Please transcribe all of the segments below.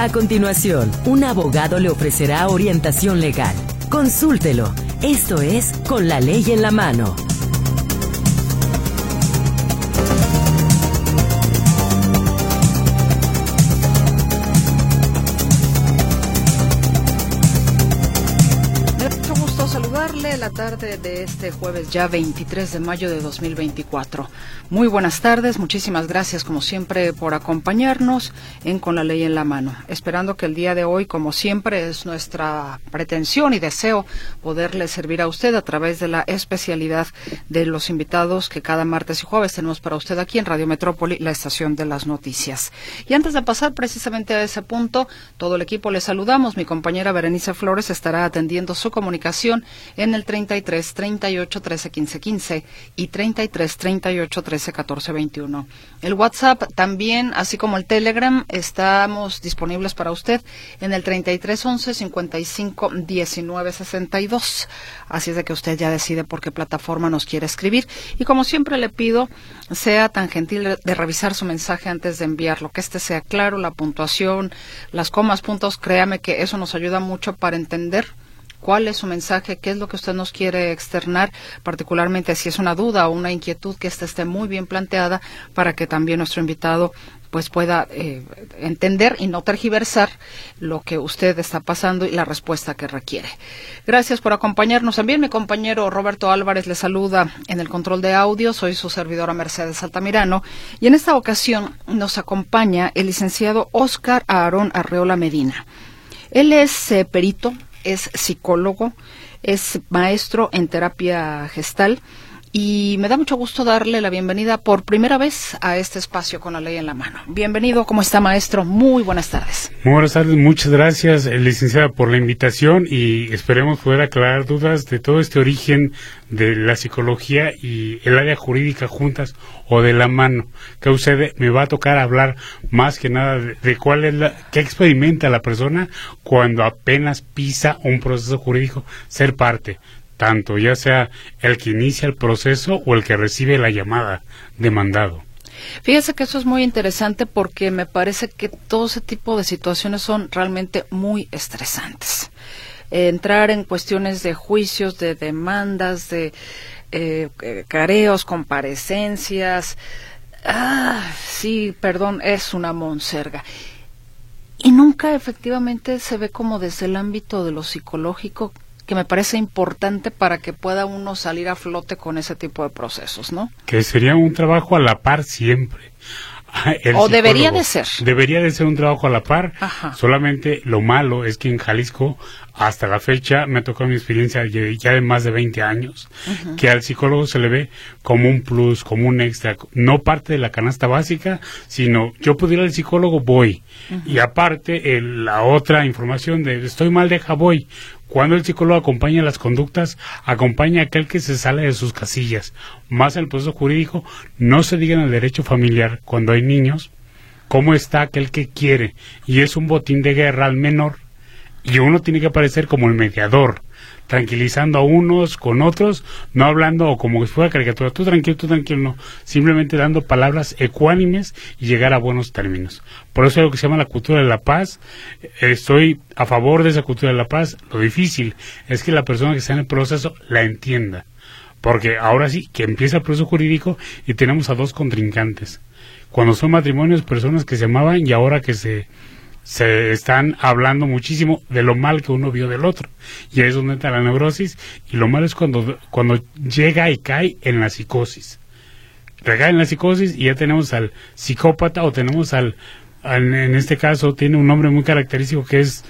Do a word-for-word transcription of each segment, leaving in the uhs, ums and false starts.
A continuación, un abogado le ofrecerá orientación legal. Consúltelo. Esto es Con la Ley en la Mano. La tarde de este jueves ya veintitrés de mayo de dos mil veinticuatro. Muy buenas tardes, muchísimas gracias como siempre por acompañarnos en Con la Ley en la Mano, esperando que el día de hoy, como siempre, es nuestra pretensión y deseo poderle servir a usted a través de la especialidad de los invitados que cada martes y jueves tenemos para usted aquí en Radio Metrópoli, la estación de las noticias. Y antes de pasar precisamente a ese punto, todo el equipo le saludamos. Mi compañera Berenice Flores estará atendiendo su comunicación en el treinta y tres, treinta y ocho, trece, quince, quince y treinta y tres, treinta y ocho, trece, catorce, veintiuno. El WhatsApp también, así como el Telegram, estamos disponibles para usted en el treinta y tres, once, cincuenta y cinco, diecinueve, sesenta y dos. Así es de que usted ya decide por qué plataforma nos quiere escribir. Y como siempre le pido, sea tan gentil de revisar su mensaje antes de enviarlo, que este sea claro, la puntuación, las comas, puntos, créame que eso nos ayuda mucho para entender cuál es su mensaje, qué es lo que usted nos quiere externar, particularmente si es una duda o una inquietud, que esta esté muy bien planteada para que también nuestro invitado pues pueda eh, entender y no tergiversar lo que usted está pasando y la respuesta que requiere. Gracias por acompañarnos. También mi compañero Roberto Álvarez le saluda en el control de audio. Soy su servidora Mercedes Altamirano y en esta ocasión nos acompaña el licenciado Óscar Aarón Arreola Medina. Él es eh, perito, es psicólogo, es maestro en terapia gestal y me da mucho gusto darle la bienvenida por primera vez a este espacio Con la Ley en la Mano. Bienvenido, ¿cómo está, maestro? Muy buenas tardes. Muy buenas tardes, muchas gracias, licenciada, por la invitación y esperemos poder aclarar dudas de todo este origen de la psicología y el área jurídica juntas o de la mano, que usted me va a tocar hablar más que nada de, de cuál es la, qué experimenta la persona cuando apenas pisa un proceso jurídico, ser parte, tanto ya sea el que inicia el proceso o el que recibe la llamada demandado. Fíjese que eso es muy interesante porque me parece que todo ese tipo de situaciones son realmente muy estresantes. Eh, entrar en cuestiones de juicios, de demandas, de eh, careos, comparecencias, ah, sí, perdón, es una monserga. Y nunca efectivamente se ve como desde el ámbito de lo psicológico, que me parece importante para que pueda uno salir a flote con ese tipo de procesos, ¿no? Que sería un trabajo a la par siempre. El o debería de ser. Debería de ser un trabajo a la par. Ajá. Solamente lo malo es que en Jalisco, hasta la fecha, me ha tocado mi experiencia ya de más de veinte años, uh-huh. que al psicólogo se le ve como un plus, como un extra, no parte de la canasta básica, sino yo puedo ir al psicólogo, voy. Uh-huh. Y aparte, el, la otra información de estoy mal, deja, voy. Cuando el psicólogo acompaña las conductas, acompaña a aquel que se sale de sus casillas. Más en el proceso jurídico, no se diga en el derecho familiar, cuando hay niños, cómo está aquel que quiere, y es un botín de guerra al menor, y uno tiene que aparecer como el mediador, tranquilizando a unos con otros, no hablando o como si fuera caricatura, tú tranquilo, tú tranquilo, no, simplemente dando palabras ecuánimes y llegar a buenos términos. Por eso es lo que se llama la cultura de la paz. Estoy a favor de esa cultura de la paz. Lo difícil es que la persona que está en el proceso la entienda, porque ahora sí, que empieza el proceso jurídico y tenemos a dos contrincantes. Cuando son matrimonios, personas que se amaban y ahora que se... se están hablando muchísimo de lo mal que uno vio del otro, y ahí es donde entra la neurosis, y lo malo es cuando, cuando llega y cae en la psicosis, recae en la psicosis y ya tenemos al psicópata, o tenemos al, al en este caso tiene un nombre muy característico que es,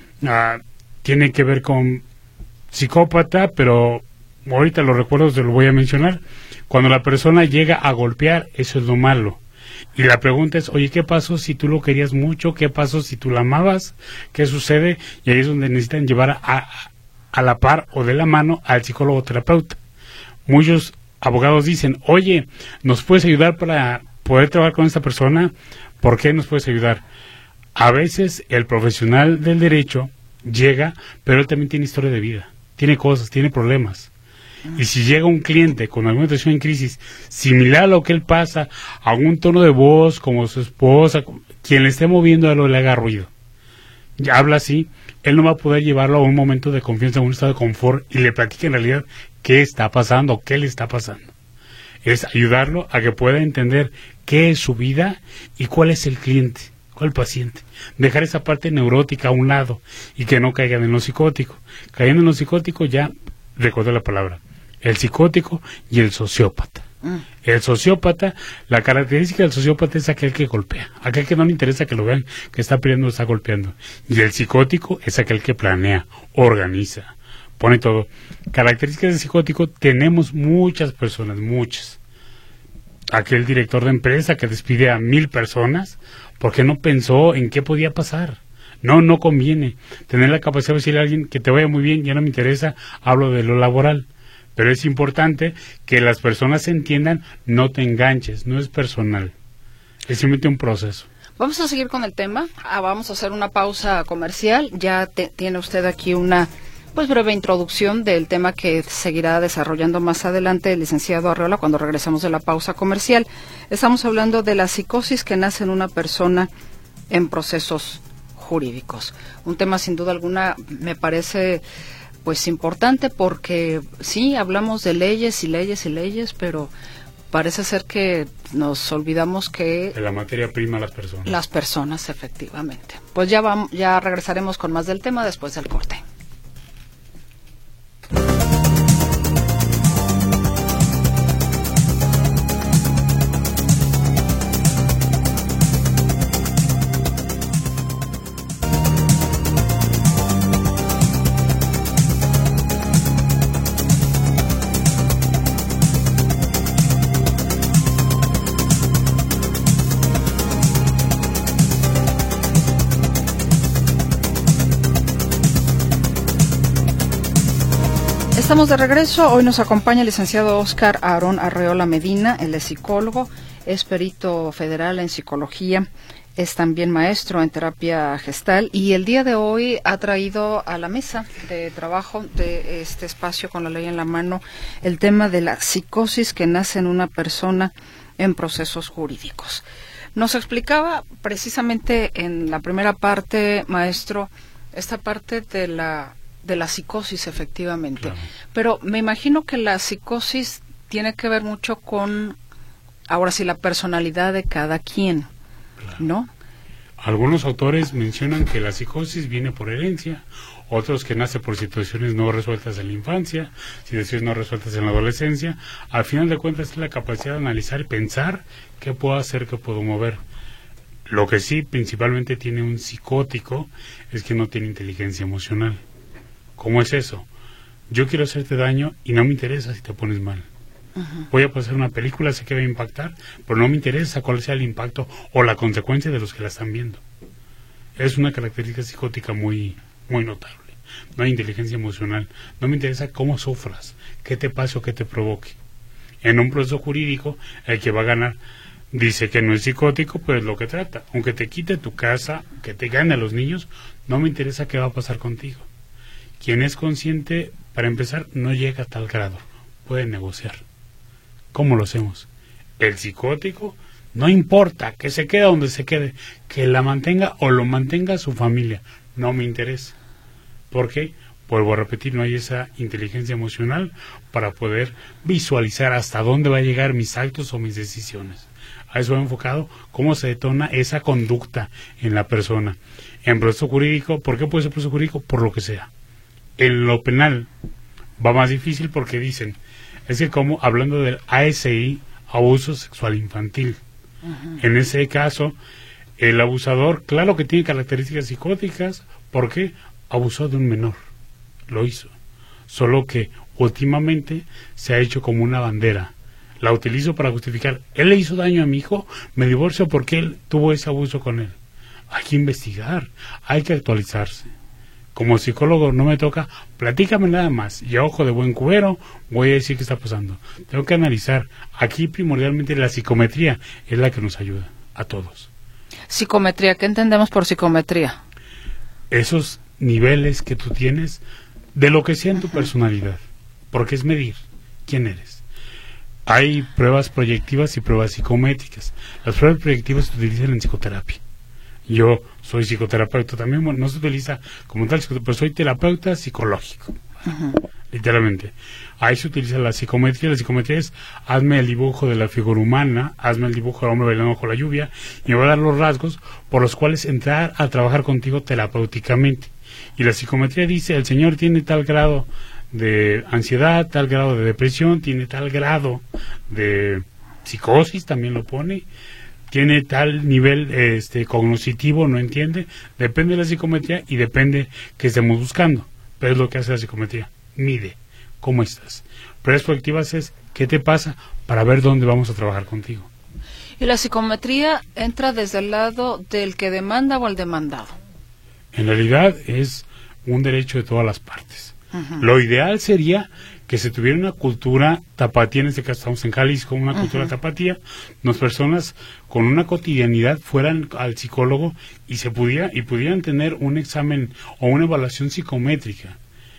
uh, tiene que ver con psicópata, pero ahorita lo recuerdo, se lo voy a mencionar, cuando la persona llega a golpear, eso es lo malo. Y la pregunta es, oye, ¿qué pasó si tú lo querías mucho? ¿Qué pasó si tú la amabas? ¿Qué sucede? Y ahí es donde necesitan llevar a, a la par o de la mano al psicólogo terapeuta. Muchos abogados dicen, oye, ¿nos puedes ayudar para poder trabajar con esta persona? ¿Por qué nos puedes ayudar? A veces el profesional del derecho llega, pero él también tiene historia de vida, tiene cosas, tiene problemas. Y si llega un cliente con alguna situación en crisis similar a lo que él pasa, a un tono de voz como su esposa, quien le esté moviendo a lo le haga ruido, ya habla así, él no va a poder llevarlo a un momento de confianza, a un estado de confort, y le platique en realidad qué está pasando, qué le está pasando. Es ayudarlo a que pueda entender qué es su vida y cuál es el cliente, cuál es el paciente. Dejar esa parte neurótica a un lado y que no caigan en lo psicótico. Cayendo en lo psicótico, ya recuerdo la palabra, el psicótico y el sociópata. Mm. El sociópata, la característica del sociópata es aquel que golpea, aquel que no le interesa que lo vean, que está pidiendo o está golpeando. Y el psicótico es aquel que planea, organiza, pone todo. Características del psicótico tenemos muchas personas, muchas. Aquel director de empresa que despide a mil personas porque no pensó en qué podía pasar. No, no conviene tener la capacidad de decirle a alguien que te vaya muy bien, ya no me interesa, hablo de lo laboral. Pero es importante que las personas entiendan, no te enganches, no es personal, es simplemente un proceso. Vamos a seguir con el tema, ah, vamos a hacer una pausa comercial, ya te, tiene usted aquí una pues breve introducción del tema que seguirá desarrollando más adelante el licenciado Arreola cuando regresemos de la pausa comercial. Estamos hablando de la psicosis que nace en una persona en procesos jurídicos, un tema sin duda alguna me parece pues importante porque sí, hablamos de leyes y leyes y leyes, pero parece ser que nos olvidamos que... De la materia prima las personas. Las personas, efectivamente. Pues ya, vamos, ya regresaremos con más del tema después del corte. Estamos de regreso. Hoy nos acompaña el licenciado Óscar Aarón Arreola Medina. Él es psicólogo, es perito federal en psicología, es también maestro en terapia gestal y el día de hoy ha traído a la mesa de trabajo de este espacio con la ley en la mano el tema de la psicosis que nace en una persona en procesos jurídicos. Nos explicaba precisamente en la primera parte, maestro, esta parte de la de la psicosis, efectivamente. Claro. Pero me imagino que la psicosis tiene que ver mucho con, ahora sí, la personalidad de cada quien, claro. ¿No? Algunos autores mencionan que la psicosis viene por herencia, otros que nace por situaciones no resueltas en la infancia, situaciones no resueltas en la adolescencia. Al final de cuentas es la capacidad de analizar y pensar qué puedo hacer, qué puedo mover. Lo que sí principalmente tiene un psicótico es que no tiene inteligencia emocional. ¿Cómo es eso? Yo quiero hacerte daño y no me interesa si te pones mal. Uh-huh. Voy a pasar una película, sé que va a impactar, pero no me interesa cuál sea el impacto o la consecuencia de los que la están viendo. Es una característica psicótica muy, muy notable. No hay inteligencia emocional. No me interesa cómo sufras, qué te pase o qué te provoque. En un proceso jurídico, el que va a ganar dice que no es psicótico, pero es lo que trata. Aunque te quite tu casa, que te gane a los niños, no me interesa qué va a pasar contigo. Quien es consciente, para empezar, no llega a tal grado, puede negociar. ¿Cómo lo hacemos? El psicótico, no importa, que se quede donde se quede, que la mantenga o lo mantenga su familia, no me interesa. ¿Por qué? Vuelvo a repetir, no hay esa inteligencia emocional para poder visualizar hasta dónde va a llegar mis actos o mis decisiones. A eso he enfocado, cómo se detona esa conducta en la persona. En proceso jurídico, ¿por qué puede ser proceso jurídico? Por lo que sea. En lo penal va más difícil porque dicen, es que como hablando del A S I, abuso sexual infantil, uh-huh. En ese caso, el abusador, claro que tiene características psicóticas, porque abusó de un menor, lo hizo, solo que últimamente se ha hecho como una bandera, la utilizo para justificar, él le hizo daño a mi hijo, me divorcio porque él tuvo ese abuso con él. Hay que investigar, hay que actualizarse. Como psicólogo no me toca, platícame nada más, y a ojo de buen cubero voy a decir qué está pasando. Tengo que analizar. Aquí primordialmente la psicometría es la que nos ayuda a todos. Psicometría, ¿qué entendemos por psicometría? Esos niveles que tú tienes de lo que sea en tu personalidad, porque es medir quién eres. Hay pruebas proyectivas y pruebas psicométricas. Las pruebas proyectivas se utilizan en psicoterapia. Yo soy psicoterapeuta también, bueno, no se utiliza como tal, pero soy terapeuta psicológico, uh-huh. literalmente. Ahí se utiliza la psicometría. La psicometría es, hazme el dibujo de la figura humana, hazme el dibujo del hombre bailando bajo la lluvia, y me va a dar los rasgos por los cuales entrar a trabajar contigo terapéuticamente. Y la psicometría dice, el señor tiene tal grado de ansiedad, tal grado de depresión, tiene tal grado de psicosis, también lo pone, tiene tal nivel este cognitivo, no entiende, depende de la psicometría y depende que estemos buscando, pero es lo que hace la psicometría, mide cómo estás. Perspectivas es qué te pasa para ver dónde vamos a trabajar contigo. ¿Y la psicometría entra desde el lado del que demanda o el demandado? En realidad es un derecho de todas las partes. Uh-huh. Lo ideal sería que se tuviera una cultura tapatía, en este caso estamos en Jalisco, una uh-huh. cultura tapatía, las personas con una cotidianidad fueran al psicólogo y se pudiera y pudieran tener un examen o una evaluación psicométrica.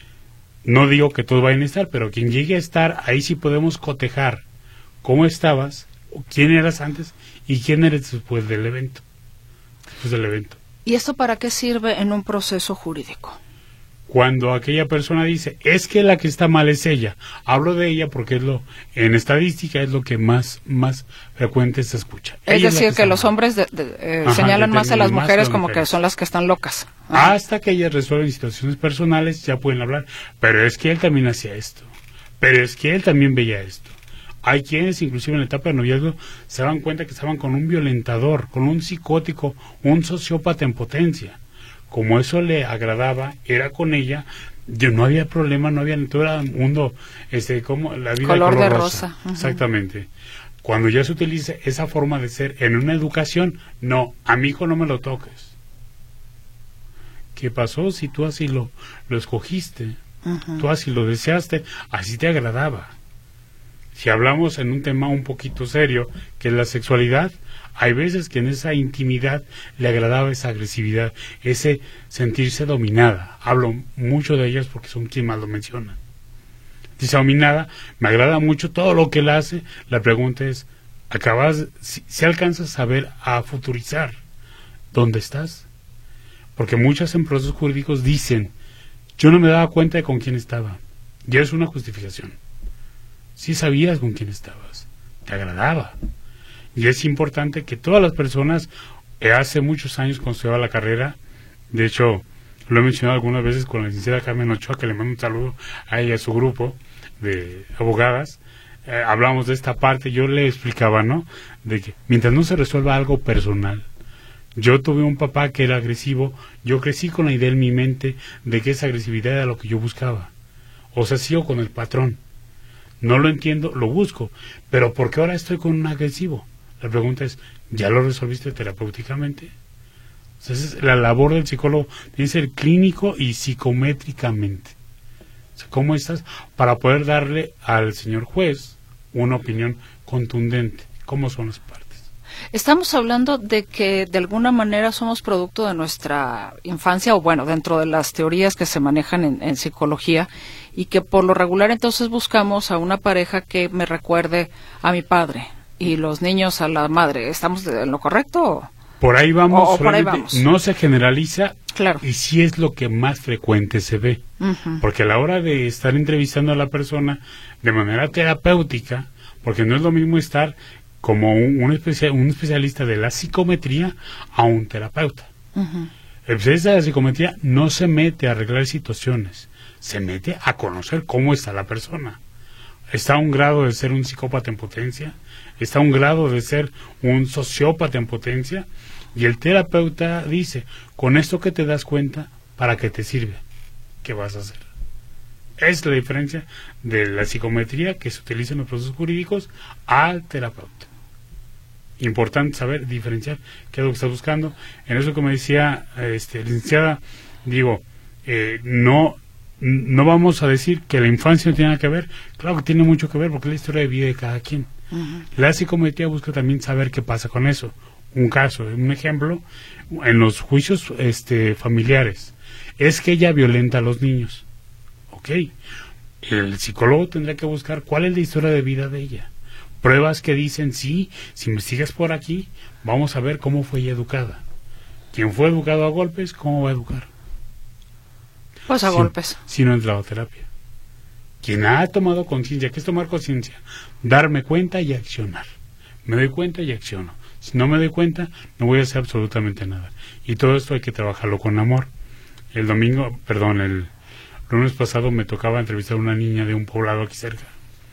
No digo que todos vayan a estar, pero quien llegue a estar, ahí sí podemos cotejar cómo estabas, quién eras antes y quién eres después del evento. Después del evento. ¿Y esto para qué sirve en un proceso jurídico? Cuando aquella persona dice, es que la que está mal es ella, hablo de ella porque es lo, en estadística es lo que más más frecuente se escucha. Es ella decir, es que, que los mal. hombres de, de, eh, Ajá, señalan más a las más mujeres a como mujeres. que son las que están locas. Ajá. Hasta que ellas resuelven situaciones personales, ya pueden hablar, pero es que él también hacía esto, pero es que él también veía esto. Hay quienes, inclusive en la etapa de noviazgo, se dan cuenta que estaban con un violentador, con un psicótico, un sociópata en potencia. Como eso le agradaba, era con ella, yo, no había problema, no había, todo era un mundo, este, como la vida color de color de rosa. rosa. Uh-huh. Exactamente. Cuando ya se utiliza esa forma de ser en una educación, no, a mi hijo no me lo toques. ¿Qué pasó si tú así lo, lo escogiste? Uh-huh. Tú así lo deseaste, así te agradaba. Si hablamos en un tema un poquito serio, que es la sexualidad, hay veces que en esa intimidad le agradaba esa agresividad, ese sentirse dominada. Hablo mucho de ellas porque son quien más lo menciona. Dice dominada, me agrada mucho todo lo que él hace. La pregunta es, acabas, si, si alcanzas a ver, a futurizar, ¿dónde estás? Porque muchas en procesos jurídicos dicen, yo no me daba cuenta de con quién estaba. Y es una justificación. Sí sabías con quién estabas, te agradaba. Y es importante que todas las personas, eh, hace muchos años cuando estudiaba la carrera, de hecho, lo he mencionado algunas veces con la licenciada Carmen Ochoa, que le mando un saludo a ella y a su grupo de abogadas, eh, hablamos de esta parte, yo le explicaba, ¿no?, de que mientras no se resuelva algo personal, yo tuve un papá que era agresivo, yo crecí con la idea en mi mente de que esa agresividad era lo que yo buscaba, o sea, sigo con el patrón. No lo entiendo, lo busco, pero ¿por qué ahora estoy con un agresivo? La pregunta es, ¿ya lo resolviste terapéuticamente? Entonces, la labor del psicólogo tiene que ser clínico y psicométricamente. O sea, ¿cómo estás? Para poder darle al señor juez una opinión contundente. ¿Cómo son las partes? Estamos hablando de que de alguna manera somos producto de nuestra infancia, o bueno, dentro de las teorías que se manejan en, en psicología, y que por lo regular entonces buscamos a una pareja que me recuerde a mi padre y los niños a la madre. ¿Estamos en lo correcto? Por ahí vamos, o, o por ahí vamos. No se generaliza, claro. Y sí es lo que más frecuente se ve, uh-huh. Porque a la hora de estar entrevistando a la persona de manera terapéutica, porque no es lo mismo estar como un, un, especia, un especialista de la psicometría a un terapeuta. Uh-huh. El especialista de la psicometría no se mete a arreglar situaciones, se mete a conocer cómo está la persona. Está a un grado de ser un psicópata en potencia, está a un grado de ser un sociópata en potencia, y el terapeuta dice, con esto que te das cuenta, ¿para qué te sirve? ¿Qué vas a hacer? Es la diferencia de la psicometría que se utiliza en los procesos jurídicos al terapeuta. Importante saber diferenciar qué es lo que estás buscando. En eso que me decía este, licenciada, digo, eh, no, no vamos a decir que la infancia no tiene nada que ver. Claro que tiene mucho que ver porque es la historia de vida de cada quien. Uh-huh. La psicometría busca también saber qué pasa con eso. Un caso, un ejemplo, en los juicios este, familiares, es que ella violenta a los niños. Ok, el psicólogo tendrá que buscar cuál es la historia de vida de ella. Pruebas que dicen, sí, si investigas por aquí, vamos a ver cómo fue ella educada. Quien fue educado a golpes, ¿cómo va a educar? Pues a si, golpes. Si no ha entrado a terapia. Quien ha tomado conciencia, ¿qué es tomar conciencia? Darme cuenta y accionar. Me doy cuenta y acciono. Si no me doy cuenta, no voy a hacer absolutamente nada. Y todo esto hay que trabajarlo con amor. El domingo, perdón, el lunes pasado me tocaba entrevistar a una niña de un poblado aquí cerca.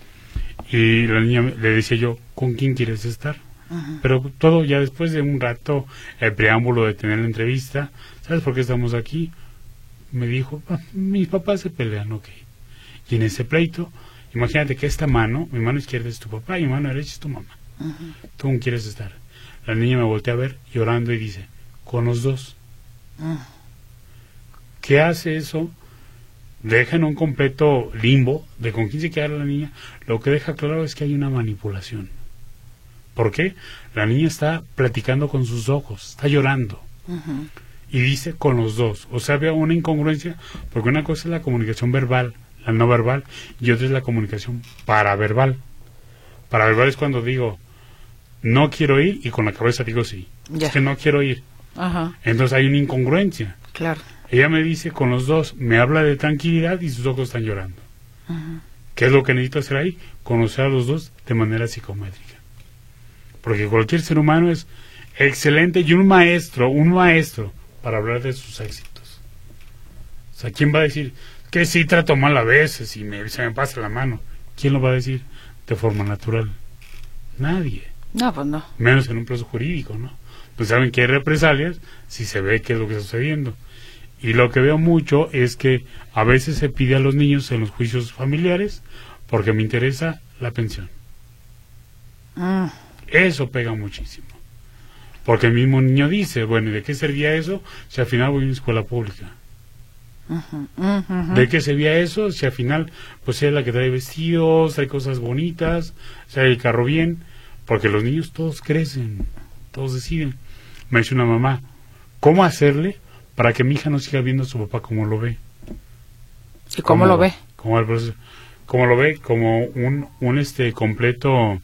Y la niña le decía yo, ¿con quién quieres estar? Uh-huh. Pero todo ya después de un rato, el preámbulo de tener la entrevista, ¿sabes por qué estamos aquí? Me dijo, mis papás se pelean, ok. Y en ese pleito, imagínate que esta mano, mi mano izquierda es tu papá y mi mano derecha es tu mamá. Uh-huh. ¿Tú con quién quieres estar? La niña me voltea a ver llorando y dice, con los dos. Uh-huh. ¿Qué hace eso? Deja en un completo limbo de con quién se queda la niña. Lo que deja claro es que hay una manipulación. ¿Por qué? La niña está platicando con sus ojos, está llorando. Uh-huh. Y dice con los dos. O sea, había una incongruencia, porque una cosa es la comunicación verbal, la no verbal, y otra es la comunicación paraverbal. Paraverbal es cuando digo, no quiero ir, y con la cabeza digo sí. Yeah. Es que no quiero ir. Uh-huh. Entonces hay una incongruencia. Claro. Ella me dice con los dos, me habla de tranquilidad y sus ojos están llorando. Uh-huh. ¿Qué es lo que necesito hacer ahí? Conocer a los dos de manera psicométrica. Porque cualquier ser humano es excelente y un maestro, un maestro, para hablar de sus éxitos. O sea, ¿quién va a decir que sí trato mal a veces y me, se me pasa la mano? ¿Quién lo va a decir de forma natural? Nadie. No, pues no. Menos en un proceso jurídico, ¿no? Pues saben que hay represalias si se ve qué es lo que está sucediendo. Y lo que veo mucho es que a veces se pide a los niños en los juicios familiares porque me interesa la pensión. Mm. Eso pega muchísimo. Porque el mismo niño dice, bueno, ¿y de qué servía eso si al final voy a una escuela pública? Uh-huh, uh-huh. ¿De qué servía eso si al final pues es la que trae vestidos, trae cosas bonitas, trae el carro bien? Porque los niños todos crecen, todos deciden. Me dice una mamá, ¿cómo hacerle para que mi hija no siga viendo a su papá como lo ve? ¿Y cómo lo ve? Como, el, como lo ve, como un, un este completo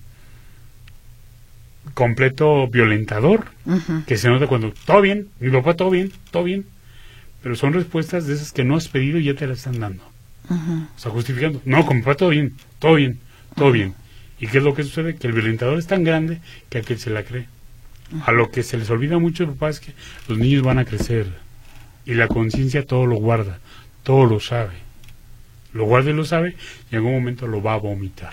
completo violentador, uh-huh. que se nota cuando, todo bien, mi papá todo bien, todo bien, pero son respuestas de esas que no has pedido y ya te las están dando. Uh-huh. O sea, justificando, no, con mi papá todo bien, todo bien, todo uh-huh. bien. ¿Y qué es lo que sucede? Que el violentador es tan grande que aquel se la cree. Uh-huh. A lo que se les olvida mucho, papá, es que los niños van a crecer y la conciencia todo lo guarda, todo lo sabe. Lo guarda y lo sabe y en algún momento lo va a vomitar.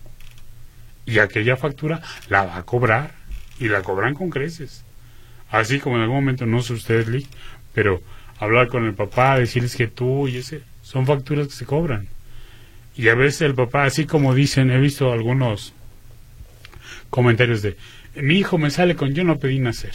Y aquella factura la va a cobrar y la cobran con creces. Así como en algún momento, no sé ustedes, Lee, pero hablar con el papá, decirles que tú y ese, son facturas que se cobran. Y a veces el papá, así como dicen, he visto algunos comentarios de, mi hijo me sale con yo no pedí nacer.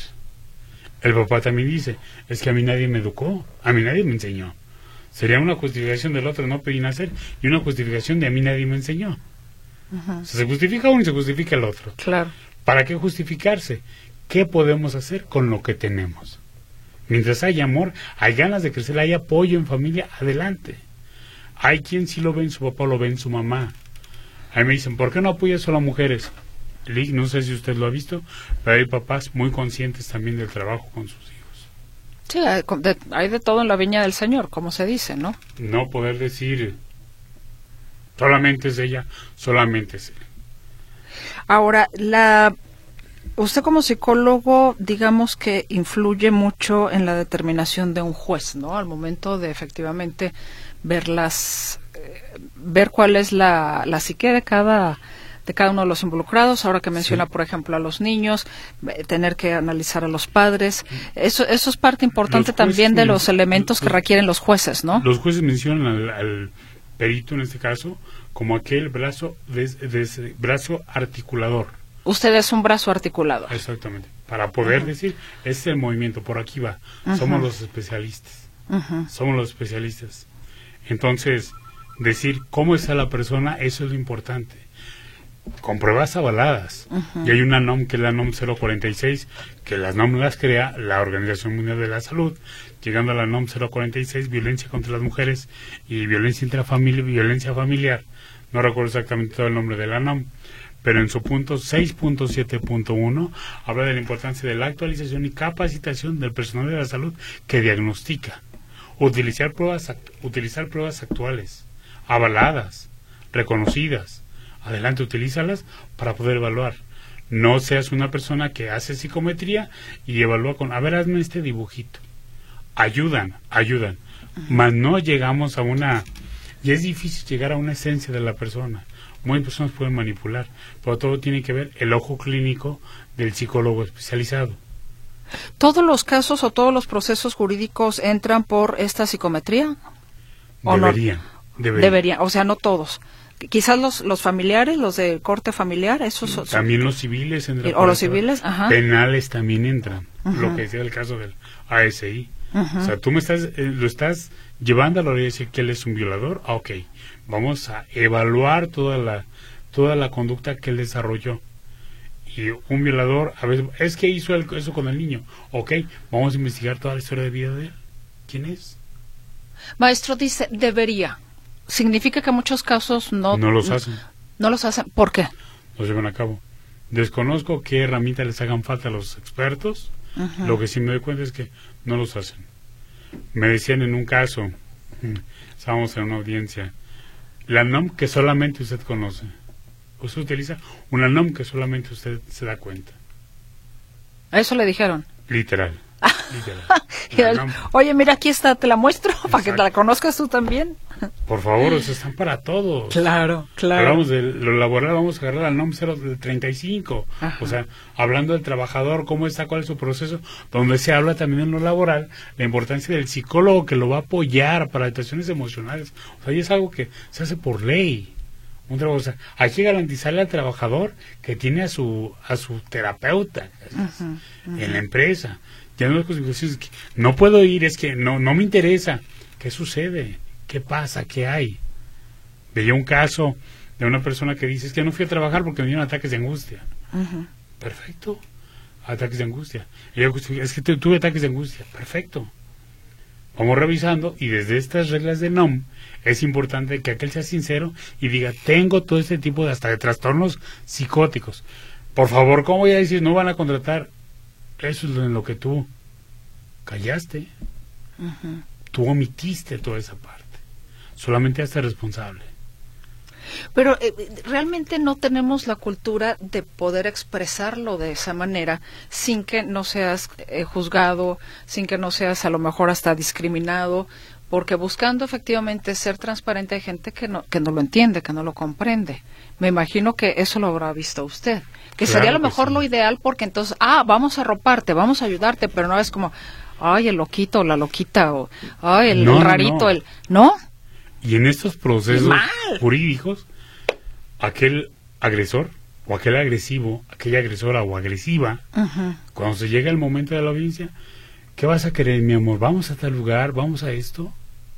El papá también dice, es que a mí nadie me educó, a mí nadie me enseñó. Sería una justificación del otro, no pedí nacer, y una justificación de a mí nadie me enseñó. Uh-huh. O sea, se justifica uno y se justifica el otro. Claro. ¿Para qué justificarse? ¿Qué podemos hacer con lo que tenemos? Mientras hay amor, hay ganas de crecer, hay apoyo en familia, adelante. Hay quien sí lo ve en su papá, lo ve en su mamá. A mí me dicen, ¿por qué no apoyas solo a mujeres? Lick, no sé si usted lo ha visto, pero hay papás muy conscientes también del trabajo con sus hijos. Sí, hay de, hay de todo en la viña del Señor, como se dice, ¿no? No poder decir, solamente es ella, solamente es él. Ahora, la... usted como psicólogo, digamos que influye mucho en la determinación de un juez, ¿no? Al momento de efectivamente ver las, eh, ver cuál es la, la psique de cada, de cada uno de los involucrados. Ahora que menciona, sí. por ejemplo, a los niños, eh, tener que analizar a los padres. Eso, eso es parte importante también de los elementos que requieren los jueces, ¿no? Los jueces mencionan al, al perito, en este caso, como aquel brazo, des, des, brazo articulador. Usted es un brazo articulado. Exactamente. Para poder uh-huh. decir, este es el movimiento, por aquí va. Uh-huh. Somos los especialistas. Uh-huh. Somos los especialistas. Entonces, decir cómo está la persona, eso es lo importante. Con pruebas avaladas. Uh-huh. Y hay una N O M que es la N O M cero cuarenta y seis, que las N O M las crea la Organización Mundial de la Salud, llegando a la N O M cero cuarenta y seis, violencia contra las mujeres y violencia intrafamiliar, violencia familiar. No recuerdo exactamente todo el nombre de la N O M, pero en su punto seis punto siete punto uno habla de la importancia de la actualización y capacitación del personal de la salud que diagnostica, utilizar pruebas, utilizar pruebas actuales, avaladas, reconocidas. Adelante, utilízalas para poder evaluar. No seas una persona que hace psicometría y evalúa con, a ver, hazme este dibujito. Ayudan, ayudan, mas no llegamos a una, y es difícil llegar a una esencia de la persona. Muchas personas pueden manipular, pero todo tiene que ver el ojo clínico del psicólogo especializado. ¿Todos los casos o todos los procesos jurídicos entran por esta psicometría? ¿O deberían, no? deberían. Deberían, o sea, no todos. Quizás los los familiares, los de corte familiar, esos son... También los civiles entran. O los civiles, ajá. Penales también entran, uh-huh. Lo que decía el caso del A S I. Uh-huh. O sea, tú me estás, eh, lo estás llevando a la hora de decir que él es un violador. Ah, ok, vamos a evaluar toda la toda la conducta que él desarrolló. Y un violador, a veces, es que hizo el, eso con el niño. Ok, vamos a investigar toda la historia de vida de él. ¿Quién es? Maestro dice, debería. Significa que en muchos casos no... No los hacen. No los hacen. ¿Por qué? Los llevan a cabo. Desconozco qué herramientas les hagan falta a los expertos. Uh-huh. Lo que sí me doy cuenta es que no los hacen. Me decían en un caso, estábamos en una audiencia, la N O M que solamente usted conoce. Usted utiliza una N O M que solamente usted se da cuenta. ¿A eso le dijeron? Literal. Literal. Oye, mira, aquí está, te la muestro. Exacto. Para que te la conozcas tú también. Por favor, o sea, están para todos. Claro, claro. Hablamos de lo laboral, vamos a agarrar la N O M cero del treinta y cinco. Ajá. O sea, hablando del trabajador, cómo está, cuál es su proceso, donde se habla también en lo laboral, la importancia del psicólogo que lo va a apoyar para situaciones emocionales. O sea, y es algo que se hace por ley. Un trabajo, o sea, hay que garantizarle al trabajador que tiene a su a su terapeuta uh-huh, uh-huh. en la empresa. Ya no, no puedo ir, es que no no me interesa. ¿Qué sucede? ¿Qué pasa? ¿Qué hay? Veía un caso de una persona que dice, es que no fui a trabajar porque me dieron ataques de angustia. Uh-huh. Perfecto. Ataques de angustia. Y yo, es que tuve ataques de angustia. Perfecto. Vamos revisando y desde estas reglas de N O M es importante que aquel sea sincero y diga, tengo todo este tipo de hasta de trastornos psicóticos. Por favor, ¿cómo voy a decir no van a contratar? Eso es en lo que tú callaste. Uh-huh. Tú omitiste toda esa parte. Solamente hazte responsable. Pero eh, realmente no tenemos la cultura de poder expresarlo de esa manera sin que no seas eh, juzgado, sin que no seas a lo mejor hasta discriminado, porque buscando efectivamente ser transparente hay gente que no que no lo entiende, que no lo comprende. Me imagino que eso lo habrá visto usted, que claro, sería a lo mejor sí. Lo ideal, porque entonces, ah, vamos a arroparte, vamos a ayudarte, pero no es como, ay, el loquito, la loquita, o ay, el, no, el rarito, no. el... ¿No? Y en estos procesos jurídicos, aquel agresor o aquel agresivo, aquella agresora o agresiva, uh-huh. cuando se llega el momento de la audiencia, ¿qué vas a querer, mi amor? ¿Vamos a tal lugar? ¿Vamos a esto?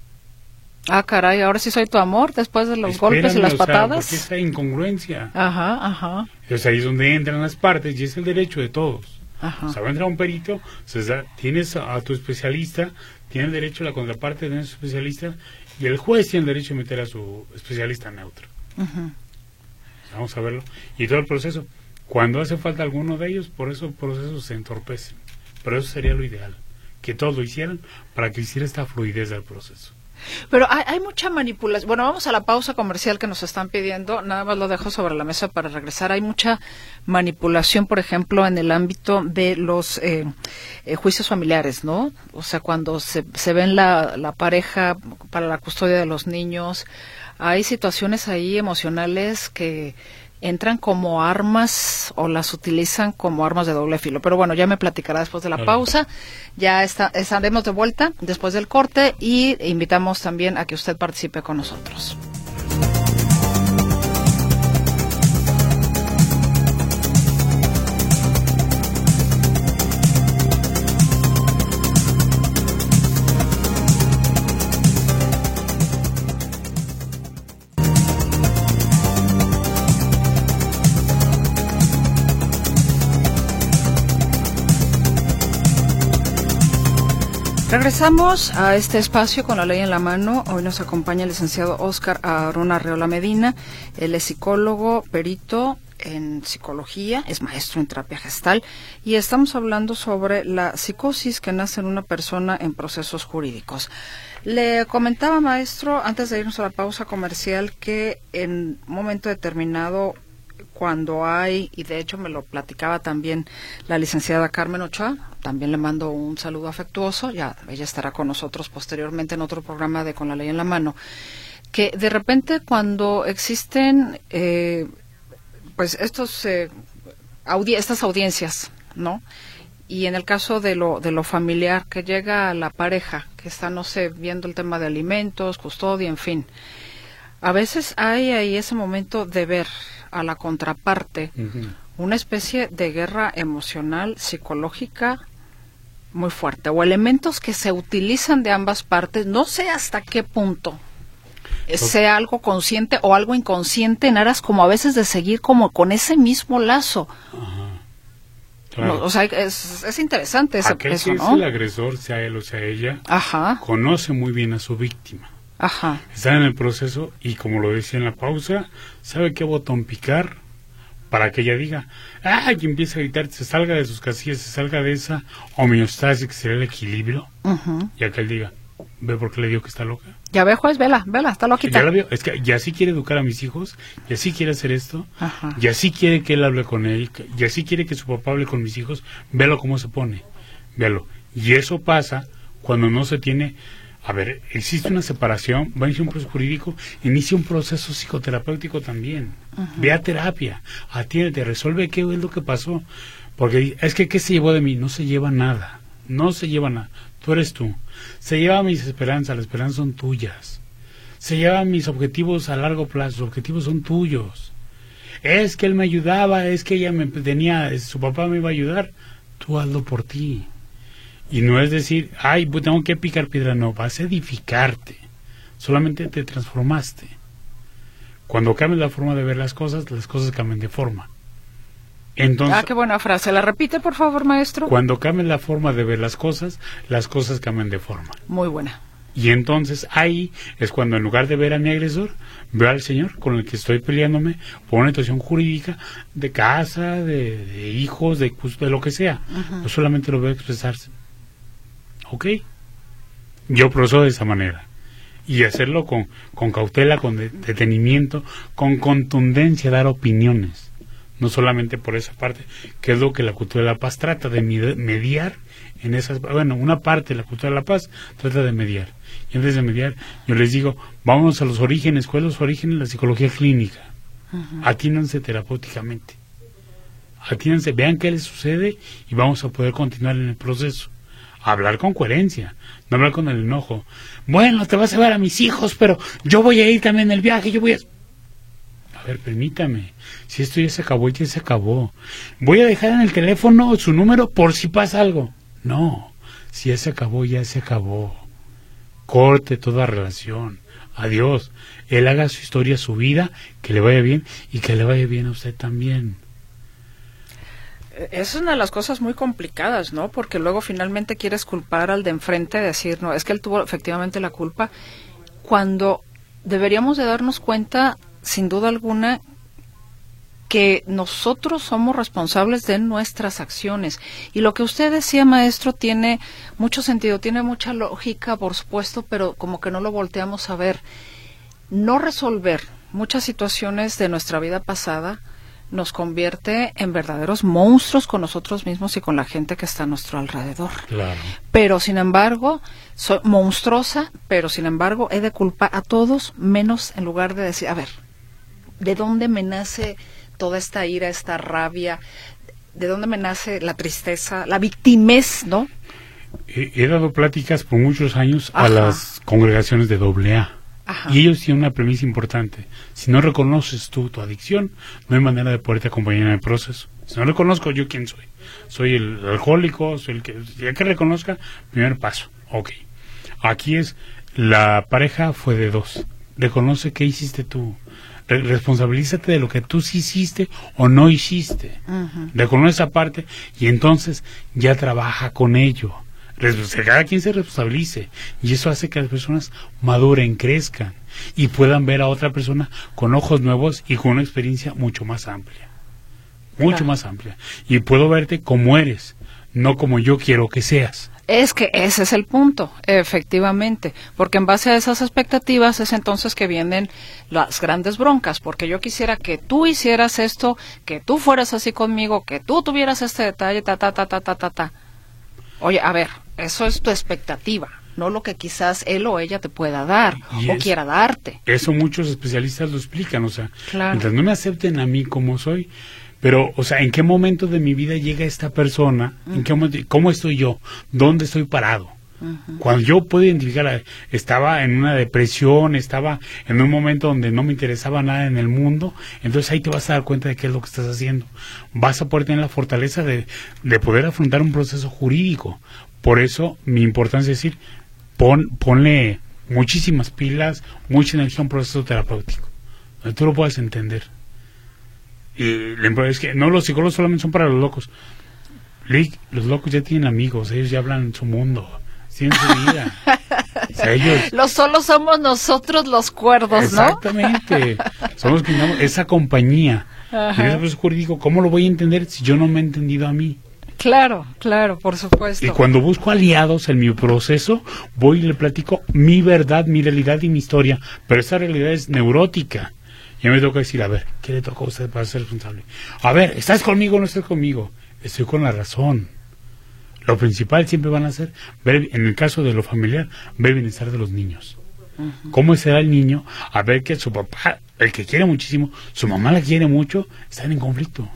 Ah, caray, ahora sí soy tu amor, después de los Espérame, golpes y las o sea, patadas. Porque esa incongruencia. Ajá, ajá. Entonces ahí es donde entran las partes y es el derecho de todos. Ajá. O sea, va a entrar un perito, o sea, tienes a, a tu especialista, tiene el derecho a la contraparte de tener a su especialista, y el juez tiene el derecho de meter a su especialista neutro. Uh-huh. Vamos a verlo. Y todo el proceso. Cuando hace falta alguno de ellos, por eso procesos se entorpecen. Pero eso sería lo ideal. Que todos lo hicieran para que hiciera esta fluidez del proceso. Pero hay, hay mucha manipulación. Bueno, vamos a la pausa comercial que nos están pidiendo. Nada más lo dejo sobre la mesa para regresar. Hay mucha manipulación, por ejemplo, en el ámbito de los eh, eh, juicios familiares, ¿no? O sea, cuando se, se ven la, la pareja para la custodia de los niños, hay situaciones ahí emocionales que entran como armas o las utilizan como armas de doble filo. Pero bueno, ya me platicará después de la pausa. Ya está, estaremos de vuelta después del corte y invitamos también a que usted participe con nosotros. Regresamos a este espacio con la ley en la mano. Hoy nos acompaña el licenciado Óscar Aarón Arreola Medina. Él es psicólogo, perito en psicología, es maestro en terapia gestal y estamos hablando sobre la psicosis que nace en una persona en procesos jurídicos. Le comentaba, maestro, antes de irnos a la pausa comercial, que en un momento determinado, cuando hay, y de hecho me lo platicaba también la licenciada Carmen Ochoa, también le mando un saludo afectuoso, ya ella estará con nosotros posteriormente en otro programa de Con la Ley en la Mano, que de repente cuando existen eh, pues estos eh, audi estas audiencias, ¿no? Y en el caso de lo de lo familiar, que llega a la pareja, que está, no sé, viendo el tema de alimentos, custodia, en fin, a veces hay ahí ese momento de ver a la contraparte, uh-huh, una especie de guerra emocional, psicológica muy fuerte, o elementos que se utilizan de ambas partes, no sé hasta qué punto sea algo consciente o algo inconsciente, en aras como a veces de seguir como con ese mismo lazo. Ajá. Claro. No, o sea, es, es interesante ese, Aquel eso, que ¿no? es el agresor, sea él o sea ella, Ajá, conoce muy bien a su víctima. Ajá. Está en el proceso y, como lo decía en la pausa, sabe qué botón picar para que ella diga, ¡ay! Y empieza a gritar, se salga de sus casillas, se salga de esa homeostasis que sería el equilibrio, uh-huh, y aquel diga, ¿ve por qué le digo que está loca? Ya ve, juez, vela, vela, está loquita. Ya la veo, es que ya sí quiere educar a mis hijos, ya sí quiere hacer esto, Ajá, ya sí quiere que él hable con él, ya sí quiere que su papá hable con mis hijos, véalo cómo se pone, véalo. Y eso pasa cuando no se tiene, a ver, existe una separación, va a iniciar un proceso jurídico, inicia un proceso psicoterapéutico también, uh-huh, ve a terapia, atiéndete, resuelve qué es lo que pasó, porque es que ¿qué se llevó de mí? No se lleva nada, no se lleva nada. Tú eres tú. Se lleva mis esperanzas, las esperanzas son tuyas. Se llevan mis objetivos a largo plazo, los objetivos son tuyos. Es que él me ayudaba, es que ella me tenía, su papá me iba a ayudar. Tú hazlo por ti. Y no es decir, ay, pues tengo que picar piedra, no, vas a edificarte. Solamente te transformaste. Cuando cambias la forma de ver las cosas, las cosas cambian de forma. Entonces, ah, qué buena frase. ¿La repite, por favor, maestro? Cuando cambia la forma de ver las cosas, las cosas cambian de forma. Muy buena. Y entonces ahí es cuando, en lugar de ver a mi agresor, veo al señor con el que estoy peleándome por una situación jurídica de casa, de, de hijos, de, de lo que sea. Uh-huh. Yo solamente lo veo expresarse. ¿Ok? Yo procedo de esa manera. Y hacerlo con, con cautela, con de, detenimiento, con contundencia, dar opiniones. No solamente por esa parte, que es lo que la cultura de la paz trata de mediar en esas, bueno, una parte de la cultura de la paz trata de mediar. Y antes de mediar, yo les digo, vámonos a los orígenes. ¿Cuál es los orígenes? La psicología clínica. Uh-huh. Atiéndanse terapéuticamente. Atiéndanse, vean qué les sucede y vamos a poder continuar en el proceso. Hablar con coherencia, no hablar con el enojo. Bueno, te vas a ver a mis hijos, pero yo voy a ir también en el viaje, yo voy a... A ver, permítame, si esto ya se acabó, ya se acabó. Voy a dejar en el teléfono su número por si pasa algo. No, si ya se acabó, ya se acabó. Corte toda relación. Adiós. Él haga su historia, su vida, que le vaya bien y que le vaya bien a usted también. Es una de las cosas muy complicadas, ¿no? Porque luego finalmente quieres culpar al de enfrente, decir, no, es que él tuvo efectivamente la culpa, cuando deberíamos de darnos cuenta, sin duda alguna, que nosotros somos responsables de nuestras acciones. Y lo que usted decía, maestro, tiene mucho sentido, tiene mucha lógica, por supuesto, pero como que no lo volteamos a ver. No resolver muchas situaciones de nuestra vida pasada nos convierte en verdaderos monstruos con nosotros mismos y con la gente que está a nuestro alrededor. Claro. Pero, sin embargo, soy monstruosa, pero, sin embargo, he de culpar a todos, menos en lugar de decir, a ver, ¿de dónde me nace toda esta ira, esta rabia? ¿De dónde me nace la tristeza, la victimez, no? He, he dado pláticas por muchos años Ajá. a las congregaciones de doble A. Ajá. Y ellos tienen una premisa importante. Si no reconoces tú tu adicción, no hay manera de poderte acompañar en el proceso. Si no reconozco yo quién soy. Soy el alcohólico, soy el que... Ya que reconozca, primer paso. Ok. Aquí es, la pareja fue de dos. Reconoce qué hiciste tú. Re- responsabilízate de lo que tú sí hiciste o no hiciste. Uh-huh. Reconoce esa parte y entonces ya trabaja con ello. Cada quien se responsabilice y eso hace que las personas maduren, crezcan y puedan ver a otra persona con ojos nuevos y con una experiencia mucho más amplia. mucho claro. más amplia. Y puedo verte como eres, no como yo quiero que seas. Es que ese es el punto, efectivamente, porque en base a esas expectativas es entonces que vienen las grandes broncas, porque yo quisiera que tú hicieras esto, que tú fueras así conmigo, que tú tuvieras este detalle, ta, ta, ta, ta, ta, ta, ta. Oye, a ver, eso es tu expectativa, no lo que quizás él o ella te pueda dar Y o eso, quiera darte. Eso muchos especialistas lo explican, o sea, Claro. mientras no me acepten a mí como soy, pero, o sea, ¿en qué momento de mi vida llega esta persona? ¿En qué momento? ¿Cómo estoy yo? ¿Dónde estoy parado? Uh-huh. Cuando yo puedo identificar, estaba en una depresión, estaba en un momento donde no me interesaba nada en el mundo, entonces ahí te vas a dar cuenta de qué es lo que estás haciendo. Vas a poder tener la fortaleza de, de poder afrontar un proceso jurídico. Por eso, mi importancia es decir, pon, ponle muchísimas pilas, mucha energía a un proceso terapéutico, donde tú lo puedas entender. Y es que no, los psicólogos solamente son para los locos. Lick, los locos ya tienen amigos, ellos ya hablan en su mundo, tienen su vida. O sea, ellos, los solos somos nosotros los cuerdos, exactamente. ¿No? Somos esa compañía. Ajá. En ese proceso jurídico, ¿cómo lo voy a entender si yo no me he entendido a mí? Claro, claro, por supuesto. Y cuando busco aliados en mi proceso, voy y le platico mi verdad, mi realidad y mi historia. Pero esa realidad es neurótica. Y me toca decir, a ver, ¿qué le toca a usted para ser responsable? A ver, ¿estás conmigo o no estás conmigo? Estoy con la razón. Lo principal siempre van a ser, ver, en el caso de lo familiar, ver el bienestar de los niños. Uh-huh. ¿Cómo será el niño? A ver que su papá, el que quiere muchísimo, su mamá la quiere mucho, están en conflicto.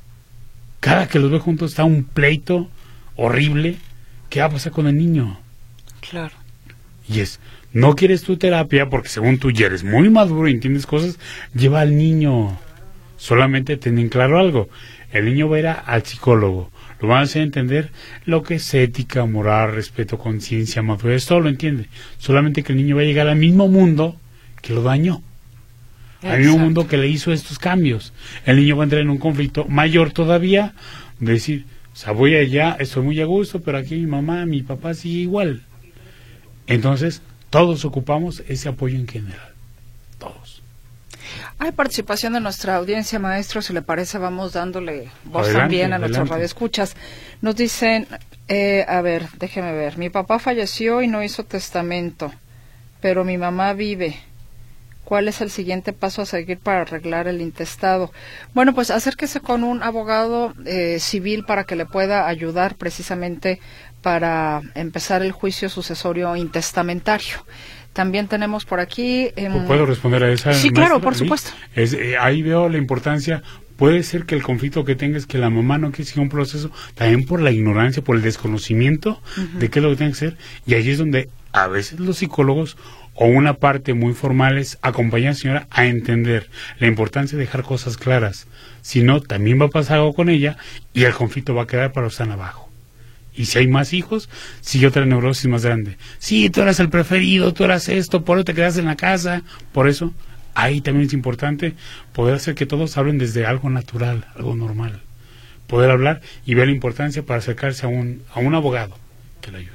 Cada que los ve juntos está un pleito horrible. ¿Qué va a pasar con el niño? Claro. Y es, no quieres tu terapia porque según tú ya eres muy maduro y entiendes cosas, lleva al niño. Solamente ten claro algo. El niño va a ir a, al psicólogo. Lo van a hacer entender lo que es ética, moral, respeto, conciencia, madurez, todo lo entiende. Solamente que el niño va a llegar al mismo mundo que lo dañó. Exacto. Al mismo mundo que le hizo estos cambios. El niño va a entrar en un conflicto mayor todavía, de decir, o sea, voy allá, estoy muy a gusto, pero aquí mi mamá, mi papá sigue igual. Entonces, todos ocupamos ese apoyo en general. Todos. Hay participación de nuestra audiencia, maestro. Si le parece, vamos dándole voz adelante, también a adelante. nuestros radioescuchas. Nos dicen, eh, a ver, déjeme ver. Mi papá falleció y no hizo testamento, pero mi mamá vive. ¿Cuál es el siguiente paso a seguir para arreglar el intestado? Bueno, pues acérquese con un abogado eh, civil para que le pueda ayudar precisamente para empezar el juicio sucesorio intestamentario. También tenemos por aquí... Eh, ¿Puedo responder a esa? Sí, claro, por supuesto. Es, eh, ahí veo la importancia. Puede ser que el conflicto que tenga es que la mamá no quiere seguir un proceso, también por la ignorancia, por el desconocimiento uh-huh. de qué es lo que tiene que ser. Y ahí es donde a veces los psicólogos o una parte muy formal es acompañar a la señora a entender la importancia de dejar cosas claras. Si no, también va a pasar algo con ella y el conflicto va a quedar para usted abajo. Y si hay más hijos, sigue otra neurosis más grande. Sí, tú eras el preferido, tú eras esto, por eso te quedas en la casa. Por eso, ahí también es importante poder hacer que todos hablen desde algo natural, algo normal. Poder hablar y ver la importancia para acercarse a un, a un abogado que le ayude.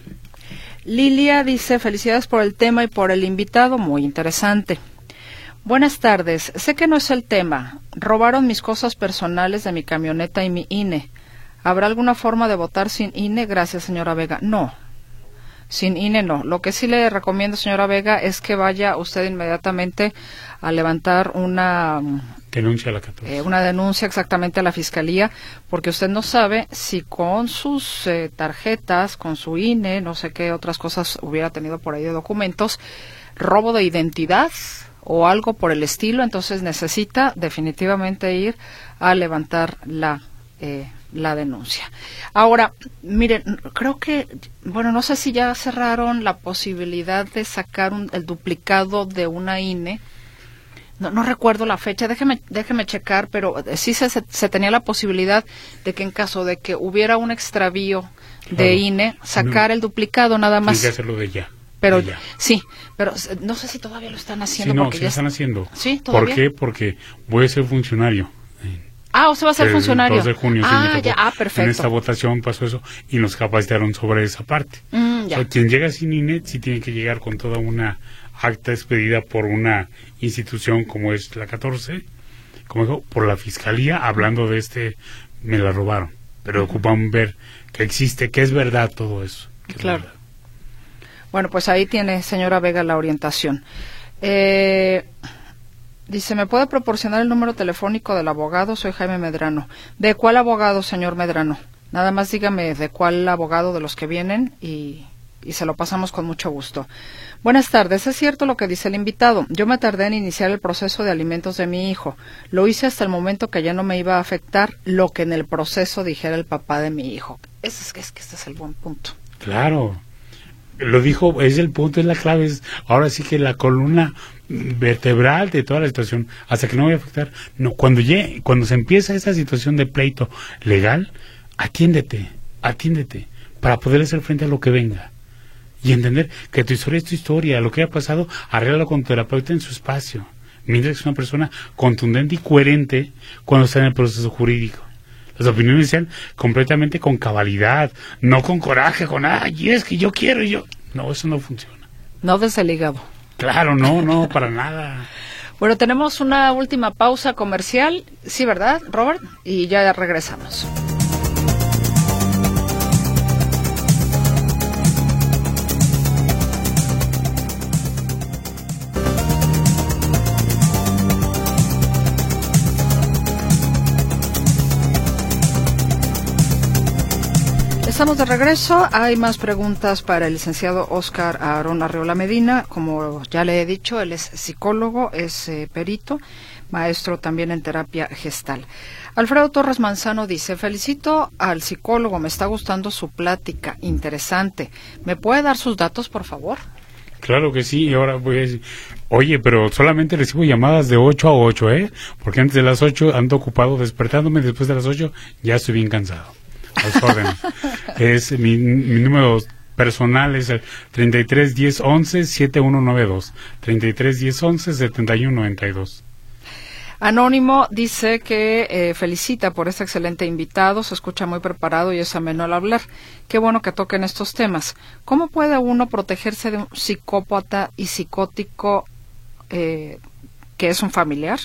Lilia dice, felicidades por el tema y por el invitado, muy interesante. Buenas tardes, sé que no es el tema. Robaron mis cosas personales de mi camioneta y mi I N E. ¿Habrá alguna forma de votar sin I N E? Gracias, señora Vega. No, sin I N E no. Lo que sí le recomiendo, señora Vega, es que vaya usted inmediatamente a levantar una denuncia a la catorce. Eh, una denuncia exactamente a la Fiscalía, porque usted no sabe si con sus eh, tarjetas, con su I N E, no sé qué otras cosas hubiera tenido por ahí de documentos, robo de identidad o algo por el estilo. Entonces necesita definitivamente ir a levantar la eh, la denuncia. Ahora, miren, creo que, bueno, no sé si ya cerraron la posibilidad de sacar un, el duplicado de una I N E. No, no recuerdo la fecha, déjeme, déjeme checar, pero sí se, se tenía la posibilidad de que en caso de que hubiera un extravío de claro. I N E, sacar no, el duplicado nada más. Tiene que hacerlo de ya. Pero de ya. Sí, pero no sé si todavía lo están haciendo. Sí, no, porque sí ya lo están haciendo. ¿Sí? ¿Todavía? ¿Por qué? Porque voy a ser funcionario. Ah, usted va a ser el funcionario. dos de junio, ah, sí, ya, ah, perfecto. En esta votación pasó eso y nos capacitaron sobre esa parte. Mm, ya. O sea, quien llega sin I N E sí tiene que llegar con toda una acta expedida por una institución como es la catorce, como dijo, por la fiscalía, hablando de este, me la robaron. Pero ocupan ver que existe, que es verdad todo eso. Claro. Bueno, pues ahí tiene, señora Vega, la orientación. Eh, dice, ¿me puede proporcionar el número telefónico del abogado? Soy Jaime Medrano. ¿De cuál abogado, señor Medrano? Nada más dígame de cuál abogado de los que vienen y, y se lo pasamos con mucho gusto. Buenas tardes, es cierto lo que dice el invitado. Yo me tardé en iniciar el proceso de alimentos de mi hijo. Lo hice hasta el momento que ya no me iba a afectar lo que en el proceso dijera el papá de mi hijo. Es, es que es que este es el buen punto. Claro, lo dijo, es el punto, es la clave, es ahora sí que la columna vertebral de toda la situación, hasta que no voy a afectar. No, cuando llegue, cuando se empieza esa situación de pleito legal, atiéndete, atiéndete, para poder hacer frente a lo que venga. Y entender que tu historia es tu historia, lo que ha pasado, arréglalo con tu terapeuta en su espacio. Mientras que es una persona contundente y coherente cuando está en el proceso jurídico. Las opiniones sean completamente con cabalidad, no con coraje, con, ay, es que yo quiero y yo. No, eso no funciona. No desde el hígado. Claro, no, no, para nada. Bueno, tenemos una última pausa comercial, sí, ¿verdad, Robert? Y ya regresamos. Estamos de regreso. Hay más preguntas para el licenciado Óscar Aarón Arreola Medina. Como ya le he dicho, él es psicólogo, es eh, perito, maestro también en terapia gestal. Alfredo Torres Manzano dice, felicito al psicólogo, me está gustando su plática, interesante. ¿Me puede dar sus datos, por favor? Claro que sí, y ahora voy a decir, oye, pero solamente recibo llamadas de ocho a ocho, ¿eh? Porque antes de las ocho ando ocupado despertándome, después de las ocho ya estoy bien cansado. Las órdenes. Es mi, mi número personal es el treinta y tres diez once setenta y uno noventa y dos. treinta y tres diez once setenta y uno noventa y dos. Anónimo dice que eh, felicita por este excelente invitado, se escucha muy preparado y es ameno al hablar. Qué bueno que toquen estos temas. ¿Cómo puede uno protegerse de un psicópata y psicótico eh, que es un familiar?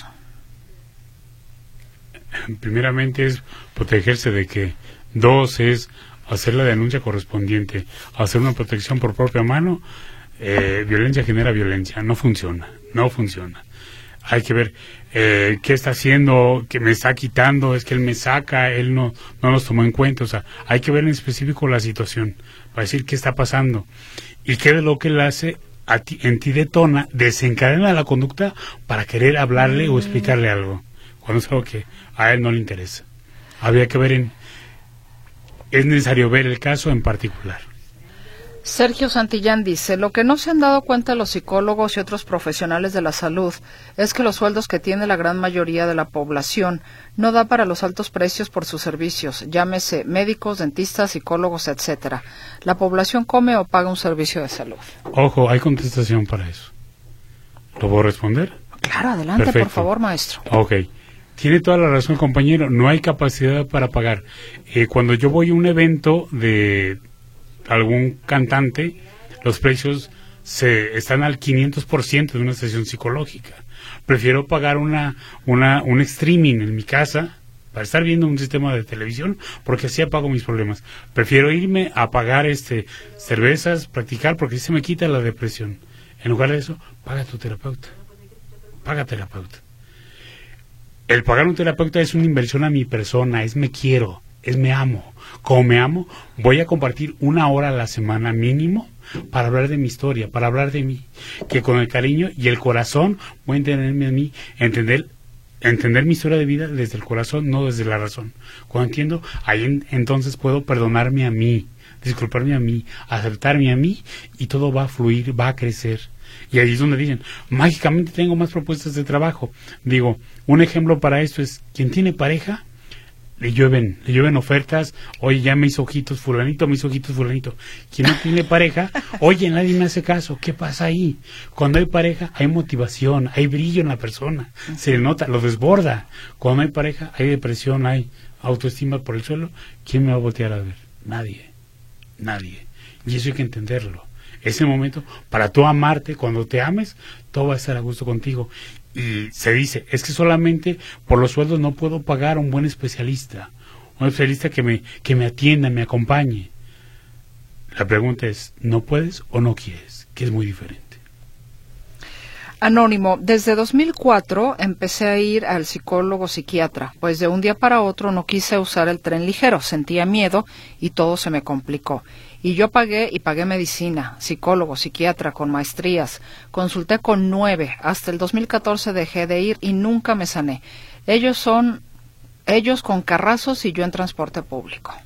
Primeramente es protegerse de que. Dos es hacer la denuncia correspondiente, hacer una protección por propia mano. Eh, violencia genera violencia, no funciona, no funciona. Hay que ver eh, qué está haciendo, qué me está quitando, es que él me saca, él no, no nos tomó en cuenta. O sea, hay que ver en específico la situación para decir qué está pasando y qué de lo que él hace a ti, en ti detona, desencadena la conducta para querer hablarle o explicarle algo, cuando es algo que a él no le interesa. Habría que ver en es necesario ver el caso en particular. Sergio Santillán dice, lo que no se han dado cuenta los psicólogos y otros profesionales de la salud es que los sueldos que tiene la gran mayoría de la población no da para los altos precios por sus servicios, llámese médicos, dentistas, psicólogos, etcétera. ¿La población come o paga un servicio de salud? Ojo, hay contestación para eso. ¿Lo puedo responder? Claro, adelante, perfecto. Por favor, maestro. Ok. Tiene toda la razón, compañero, no hay capacidad para pagar. Eh, cuando yo voy a un evento de algún cantante, los precios se están al quinientos por ciento de una sesión psicológica. Prefiero pagar una, una un streaming en mi casa para estar viendo un sistema de televisión, porque así apago mis problemas. Prefiero irme a pagar este cervezas, practicar, porque así se me quita la depresión. En lugar de eso, paga tu terapeuta. Paga terapeuta. El pagar un terapeuta es una inversión a mi persona, es me quiero, es me amo. Como me amo, voy a compartir una hora a la semana mínimo para hablar de mi historia, para hablar de mí. Que con el cariño y el corazón voy a entenderme a mí, entender, entender mi historia de vida desde el corazón, no desde la razón. Cuando entiendo, ahí en, entonces puedo perdonarme a mí, disculparme a mí, aceptarme a mí y todo va a fluir, va a crecer. Y ahí es donde dicen, mágicamente tengo más propuestas de trabajo. Digo, un ejemplo para esto es, quien tiene pareja, le llueven, le llueven ofertas, oye, ya me hizo ojitos fulanito, me hizo ojitos fulanito. Quien no tiene pareja, oye, nadie me hace caso, ¿qué pasa ahí? Cuando hay pareja, hay motivación, hay brillo en la persona, se le nota, lo desborda. Cuando hay pareja, hay depresión, hay autoestima por el suelo, ¿quién me va a voltear a ver? Nadie, nadie. Y eso hay que entenderlo. Ese momento, para tú amarte, cuando te ames, todo va a estar a gusto contigo. y se dice, es que solamente por los sueldos no puedo pagar a un buen especialista, un especialista que me, que me atienda, me acompañe. La pregunta es, ¿no puedes o no quieres? Que es muy diferente. Anónimo, desde dos mil cuatro empecé a ir al psicólogo psiquiatra, pues de un día para otro no quise usar el tren ligero, sentía miedo y todo se me complicó. Y yo pagué y pagué medicina, psicólogo, psiquiatra, con maestrías, consulté con nueve, hasta el dos mil catorce dejé de ir y nunca me sané. Ellos son, ellos con carrazos y yo en transporte público.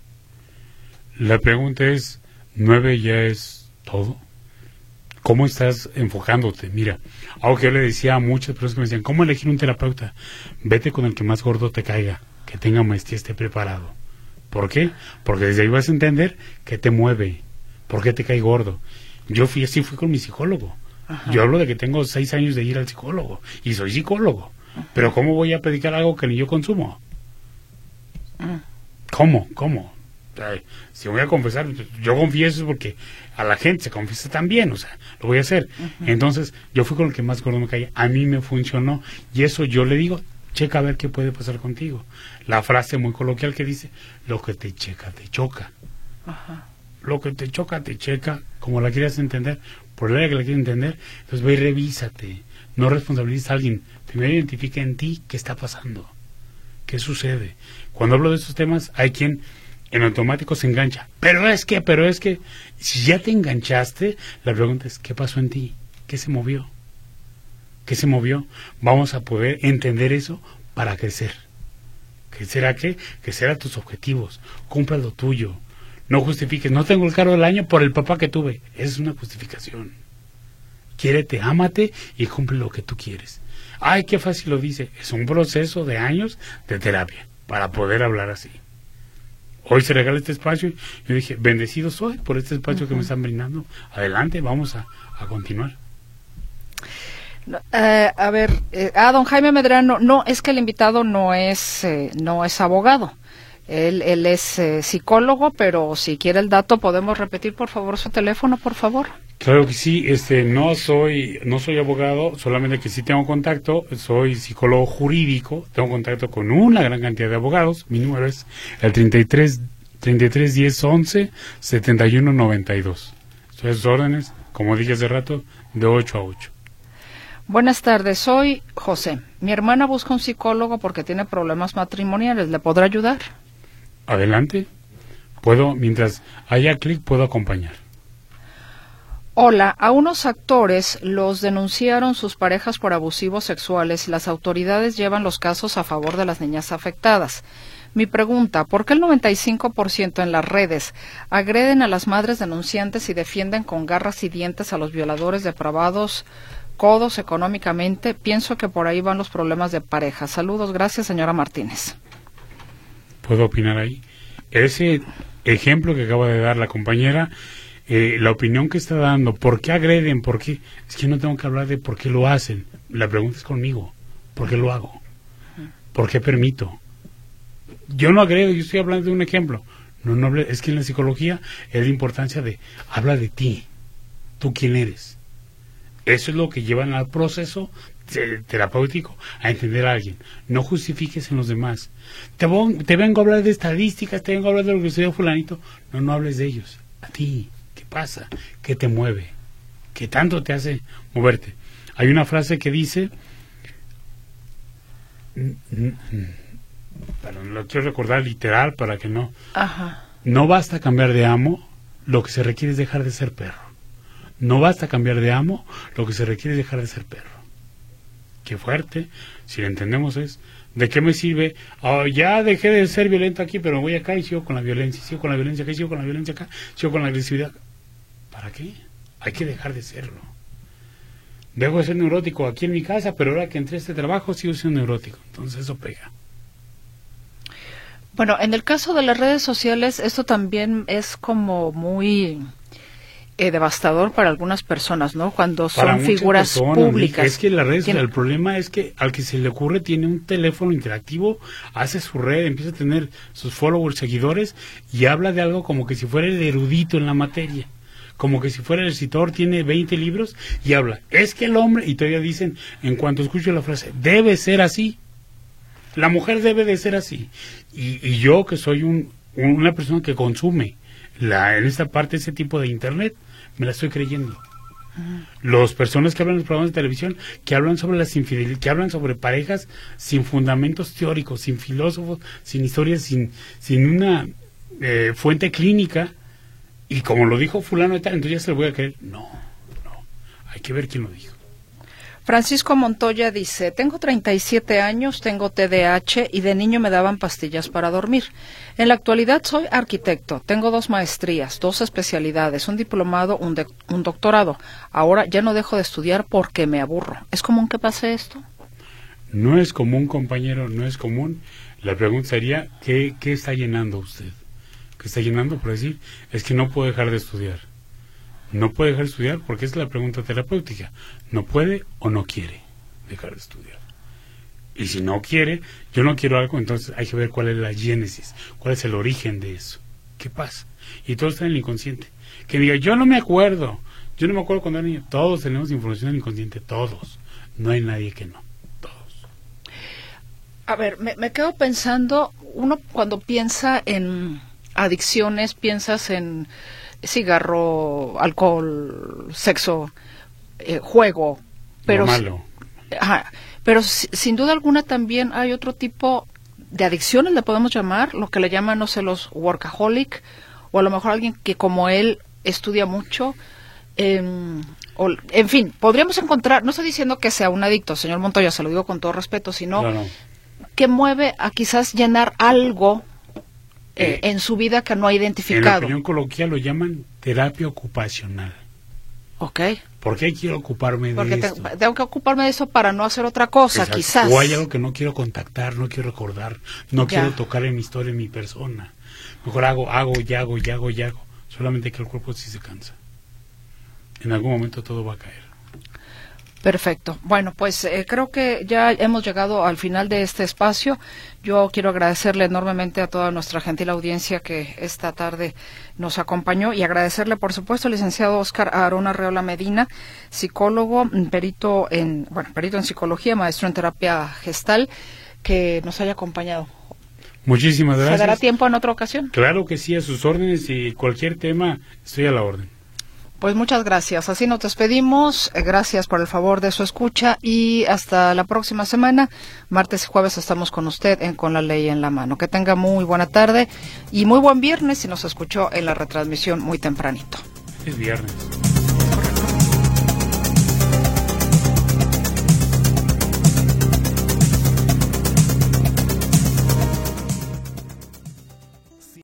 La pregunta es, ¿nueve ya es todo? ¿Cómo estás enfocándote? Mira, algo que yo le decía a muchas personas que me decían, ¿cómo elegir un terapeuta? Vete con el que más gordo te caiga, que tenga maestría, esté preparado. ¿Por qué? Porque desde ahí vas a entender qué te mueve, por qué te cae gordo. Yo fui así, fui con mi psicólogo. Ajá. Yo hablo de que tengo seis años de ir al psicólogo, y soy psicólogo. Ajá. Pero ¿cómo voy a predicar algo que ni yo consumo? Ajá. ¿Cómo? ¿Cómo? O sea, si voy a confesar, yo confieso porque a la gente se confiesa también, o sea, lo voy a hacer. Uh-huh. Entonces, yo fui con el que más gordo me caía, a mí me funcionó, y eso yo le digo, checa a ver qué puede pasar contigo. La frase muy coloquial que dice, lo que te checa, te choca. Uh-huh. Lo que te choca, te checa, como la quieras entender, por la que la quieras entender, entonces ve y revísate, no responsabilices a alguien, primero identifica en ti qué está pasando, qué sucede. Cuando hablo de estos temas, hay quien en automático se engancha, pero es que, pero es que, si ya te enganchaste, la pregunta es, ¿qué pasó en ti? ¿Qué se movió? ¿Qué se movió? Vamos a poder entender eso para crecer. ¿Crecer a qué? Crecer a tus objetivos, cumpla lo tuyo, no justifiques, no tengo el carro del año por el papá que tuve, esa es una justificación. Quiérete, ámate y cumple lo que tú quieres. Ay, qué fácil lo dice, es un proceso de años de terapia para poder hablar así. Hoy se regala este espacio y yo dije, bendecido soy por este espacio uh-huh. que me están brindando. Adelante, vamos a, a continuar. Eh, a ver, eh, a don Jaime Medrano, no, es que el invitado no es, eh, no es abogado. Él, él es eh, psicólogo, pero si quiere el dato, ¿podemos repetir por favor su teléfono, por favor? Claro que sí, este, no soy, no soy abogado, solamente que sí tengo contacto, soy psicólogo jurídico, tengo contacto con una gran cantidad de abogados, mi número es el treinta y tres, treinta y tres, diez, once, setenta y uno, noventa y dos. Estoy a sus órdenes, como dije hace rato, de ocho a ocho. Buenas tardes, soy José. Mi hermana busca un psicólogo porque tiene problemas matrimoniales, ¿le podrá ayudar? Adelante, puedo, mientras haya clic, puedo acompañar. Hola, a unos actores los denunciaron sus parejas por abusivos sexuales y las autoridades llevan los casos a favor de las niñas afectadas. Mi pregunta, ¿por qué el noventa y cinco por ciento en las redes agreden a las madres denunciantes y defienden con garras y dientes a los violadores depravados, codos económicamente? Pienso que por ahí van los problemas de pareja. Saludos, gracias, señora Martínez. ¿Puedo opinar ahí? Ese ejemplo que acaba de dar la compañera, eh, la opinión que está dando, ¿por qué agreden? ¿Por qué? Es que no tengo que hablar de por qué lo hacen. La pregunta es conmigo. ¿Por qué lo hago? ¿Por qué permito? Yo no agredo, yo estoy hablando de un ejemplo. No, no, es que en la psicología es la importancia de, habla de ti. ¿Tú quién eres? Eso es lo que llevan al proceso terapéutico, a entender a alguien. No justifiques en los demás. Te, te vengo a hablar de estadísticas, te vengo a hablar de lo que estudió fulanito. No, no hables de ellos. A ti, ¿qué pasa? ¿Qué te mueve? ¿Qué tanto te hace moverte? Hay una frase que dice, pero lo quiero recordar literal para que no. Ajá. No basta cambiar de amo, lo que se requiere es dejar de ser perro. No basta cambiar de amo, lo que se requiere es dejar de ser perro. Qué fuerte, si lo entendemos es, ¿de qué me sirve? Oh, ya dejé de ser violento aquí, pero me voy acá y sigo con la violencia, sigo con la violencia acá, sigo con la violencia acá, sigo con la agresividad. ¿Para qué? Hay que dejar de serlo. Dejo de ser neurótico aquí en mi casa, pero ahora que entré a este trabajo sigo siendo neurótico, entonces eso pega. Bueno, en el caso de las redes sociales, esto también es como muy eh, devastador para algunas personas, ¿no? Cuando son para figuras personas, públicas. Es que las redes, ¿Tiene? el problema es que al que se le ocurre tiene un teléfono interactivo, hace su red, empieza a tener sus followers, seguidores, y habla de algo como que si fuera el erudito en la materia. como que si fuera el escritor, tiene veinte libros y habla, es que el hombre, y todavía dicen, en cuanto escucho la frase, debe ser así, la mujer debe de ser así, y, y yo que soy un, una persona que consume la, en esta parte ese tipo de internet, me la estoy creyendo. Las personas que hablan en los programas de televisión, que hablan sobre las infidelidades, que hablan sobre parejas sin fundamentos teóricos, sin filósofos, sin historias, sin, sin una eh, fuente clínica, y como lo dijo fulano de tal, entonces ya se lo voy a creer. No, no, hay que ver quién lo dijo. Francisco Montoya dice, tengo treinta y siete años, tengo T D A H y de niño me daban pastillas para dormir. En la actualidad soy arquitecto, tengo dos maestrías, dos especialidades, un diplomado, un, de, un doctorado. Ahora ya no dejo de estudiar porque me aburro. ¿Es común que pase esto? No es común, compañero, no es común. La pregunta sería, ¿qué, qué está llenando usted? ¿Qué está llenando por decir? Es que no puedo dejar de estudiar. No puede dejar de estudiar porque es la pregunta terapéutica. No puede o no quiere dejar de estudiar. Y si no quiere, yo no quiero algo, entonces hay que ver cuál es la génesis, cuál es el origen de eso. ¿Qué pasa? Y todo está en el inconsciente. Que diga, yo no me acuerdo, yo no me acuerdo cuando era niño. Todos tenemos información en el inconsciente, todos. No hay nadie que no, todos. A ver, me, me quedo pensando, uno cuando piensa en adicciones, piensas en cigarro, alcohol, sexo, eh, juego, pero lo malo. Ajá, pero si, sin duda alguna también hay otro tipo de adicciones, le podemos llamar, lo que le llaman, no sé, los workaholic, o a lo mejor alguien que como él estudia mucho, eh, o, en fin, podríamos encontrar, no estoy diciendo que sea un adicto, señor Montoya, se lo digo con todo respeto, sino No, no. que mueve a quizás llenar algo Eh, Eh, en su vida que no ha En la identificado. opinión coloquial lo llaman terapia ocupacional. Ok. ¿Por qué quiero ocuparme de Porque te- esto? tengo que ocuparme de eso para no hacer otra cosa, Exacto. quizás. O hay algo que no quiero contactar, no quiero recordar, no Ya. quiero tocar en mi historia, en mi persona. Mejor hago, hago y hago y hago y hago. Solamente que el cuerpo sí se cansa. En algún momento todo va a caer. Perfecto. Bueno, pues eh, creo que ya hemos llegado al final de este espacio. Yo quiero agradecerle enormemente a toda nuestra gentil audiencia que esta tarde nos acompañó y agradecerle, por supuesto, al licenciado Óscar Aarón Arreola Medina, psicólogo, perito en, bueno, perito en psicología, maestro en terapia gestal, que nos haya acompañado. Muchísimas gracias. ¿Se dará tiempo en otra ocasión? Claro que sí, a sus órdenes, y cualquier tema estoy a la orden. Pues muchas gracias. Así nos despedimos. Eh, Gracias por el favor de su escucha y hasta la próxima semana. Martes y jueves estamos con usted en Con la Ley en la Mano. Que tenga muy buena tarde y muy buen viernes si nos escuchó en la retransmisión muy tempranito. Es viernes.